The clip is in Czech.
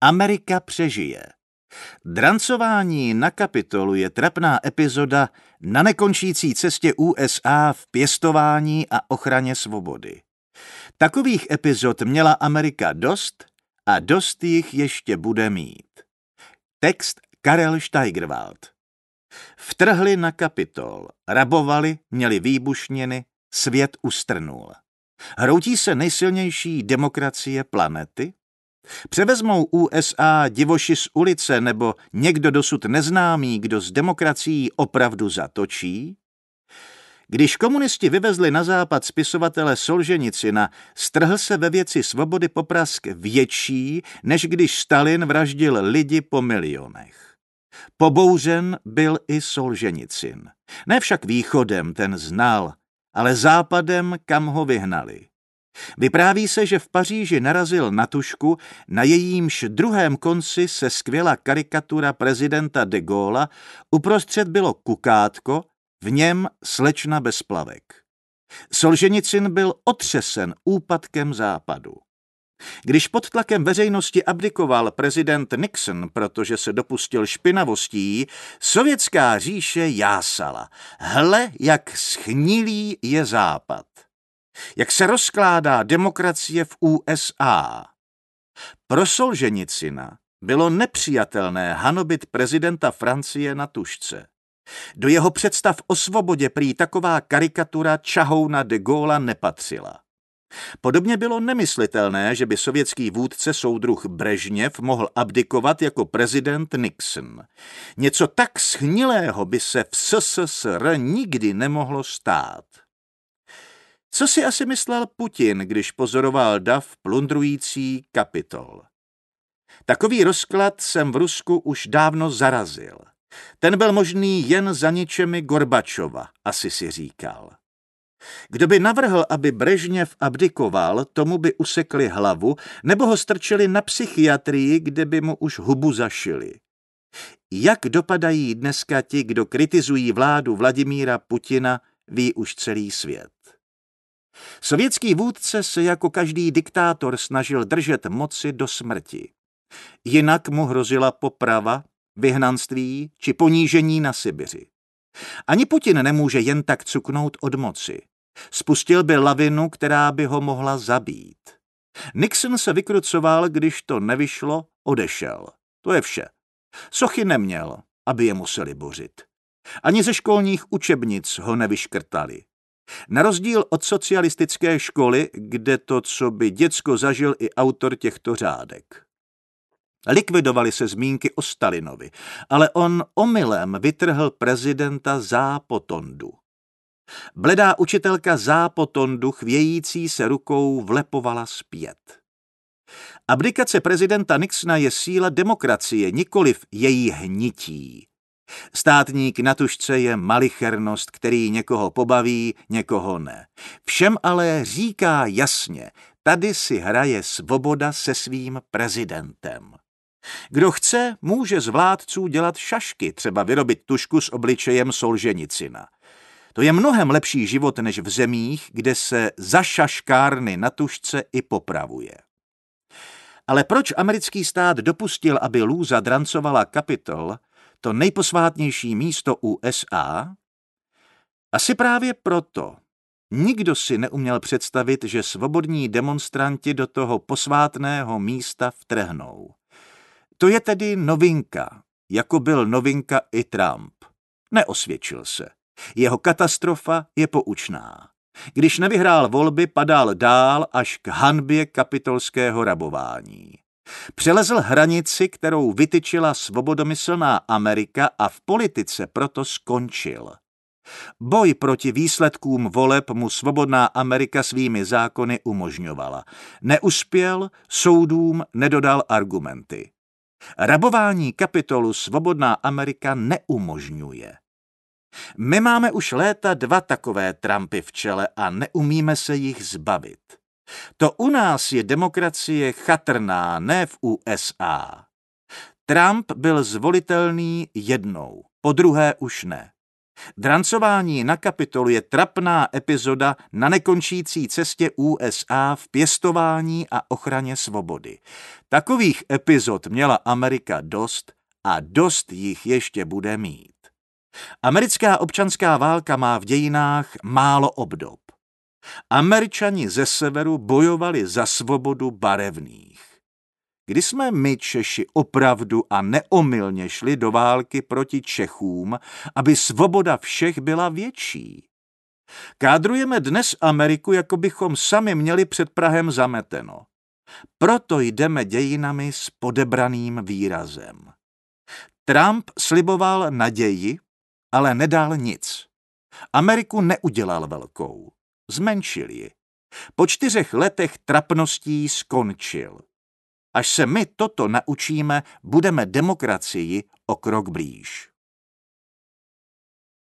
Amerika přežije. Drancování na Kapitolu je trapná epizoda na nekončící cestě USA v pěstování a ochraně svobody. Takových epizod měla Amerika dost a dost jich ještě bude mít. Text Karel Steigerwald. Vtrhli na Kapitol, rabovali, měli výbušniny, svět ustrnul. Hroutí se nejsilnější demokracie planety? Převezmou USA divoši z ulice nebo někdo dosud neznámý, kdo s demokracií opravdu zatočí? Když komunisti vyvezli na západ spisovatele Solženicina, strhl se ve věci svobody poprask větší, než když Stalin vraždil lidi po milionech. Pobouřen byl i Solženicin. Ne však východem, ten znal, ale západem, kam ho vyhnali. Vypráví se, že v Paříži narazil na tužku, na jejímž druhém konci se skvěla karikatura prezidenta de Gaulle'a, uprostřed bylo kukátko, v něm slečna bez plavek. Solženicin byl otřesen úpadkem západu. Když pod tlakem veřejnosti abdikoval prezident Nixon, protože se dopustil špinavostí, sovětská říše jásala. Hle, jak schnilý je západ. Jak se rozkládá demokracie v USA. Pro Solženicina bylo nepřijatelné hanobit prezidenta Francie na tužce. Do jeho představ o svobodě prý taková karikatura čahouna de Gaulle'a nepatřila. Podobně bylo nemyslitelné, že by sovětský vůdce soudruh Brežněv mohl abdikovat jako prezident Nixon. Něco tak schnilého by se v SSSR nikdy nemohlo stát. Co si asi myslel Putin, když pozoroval dav plundrující Kapitol? Takový rozklad jsem v Rusku už dávno zarazil. Ten byl možný jen za ničemi Gorbačova, asi si říkal. Kdo by navrhl, aby Brežněv abdikoval, tomu by usekli hlavu nebo ho strčili na psychiatrii, kde by mu už hubu zašili. Jak dopadají dneska ti, kdo kritizují vládu Vladimíra Putina, ví už celý svět. Sovětský vůdce se jako každý diktátor snažil držet moci do smrti. Jinak mu hrozila poprava, vyhnanství či ponížení na Sibiři. Ani Putin nemůže jen tak cuknout od moci. Spustil by lavinu, která by ho mohla zabít. Nixon se vykrucoval, když to nevyšlo, odešel. To je vše. Sochy neměl, aby je museli bořit. Ani ze školních učebnic ho nevyškrtali. Na rozdíl od socialistické školy, kde to, co by děcko zažil i autor těchto řádek. Likvidovaly se zmínky o Stalinovi, ale on omylem vytrhl prezidenta Zápotondu. Bledá učitelka Zápotondu chvějící se rukou vlepovala zpět. Abdikace prezidenta Nixona je síla demokracie, nikoliv její hnití. Státník na tužce je malichernost, který někoho pobaví, někoho ne. Všem ale říká jasně, tady si hraje svoboda se svým prezidentem. Kdo chce, může z vládců dělat šašky, třeba vyrobit tužku s obličejem Solženicina. To je mnohem lepší život než v zemích, kde se za šaškárny na tužce i popravuje. Ale proč americký stát dopustil, aby lůza drancovala Kapitol, to nejposvátnější místo USA? Asi právě proto. Nikdo si neuměl představit, že svobodní demonstranti do toho posvátného místa vtrhnou. To je tedy novinka, jako byl novinka i Trump. Neosvědčil se. Jeho katastrofa je poučná. Když nevyhrál volby, padal dál až k hanbě kapitolského rabování. Přelezl hranici, kterou vytyčila svobodomyslná Amerika a v politice proto skončil. Boj proti výsledkům voleb mu svobodná Amerika svými zákony umožňovala. Neuspěl, soudům nedodal argumenty. Rabování Kapitolu svobodná Amerika neumožňuje. My máme už léta 2 takové Trumpy v čele a neumíme se jich zbavit. To u nás je demokracie chatrná, ne v USA. Trump byl zvolitelný jednou, podruhé už ne. Drancování na Kapitolu je trapná epizoda na nekončící cestě USA v pěstování a ochraně svobody. Takových epizod měla Amerika dost a dost jich ještě bude mít. Americká občanská válka má v dějinách málo obdob. Američani ze severu bojovali za svobodu barevných. Kdy jsme my Češi opravdu a neomylně šli do války proti Čechům, aby svoboda všech byla větší? Kádrujeme dnes Ameriku, jako bychom sami měli před prahem zameteno. Proto jdeme dějinami s podebraným výrazem. Trump sliboval naději, ale nedal nic. Ameriku neudělal velkou. Zmenšil ji. Po 4 letech trapností skončil. Až se my toto naučíme, budeme demokracii o krok blíž.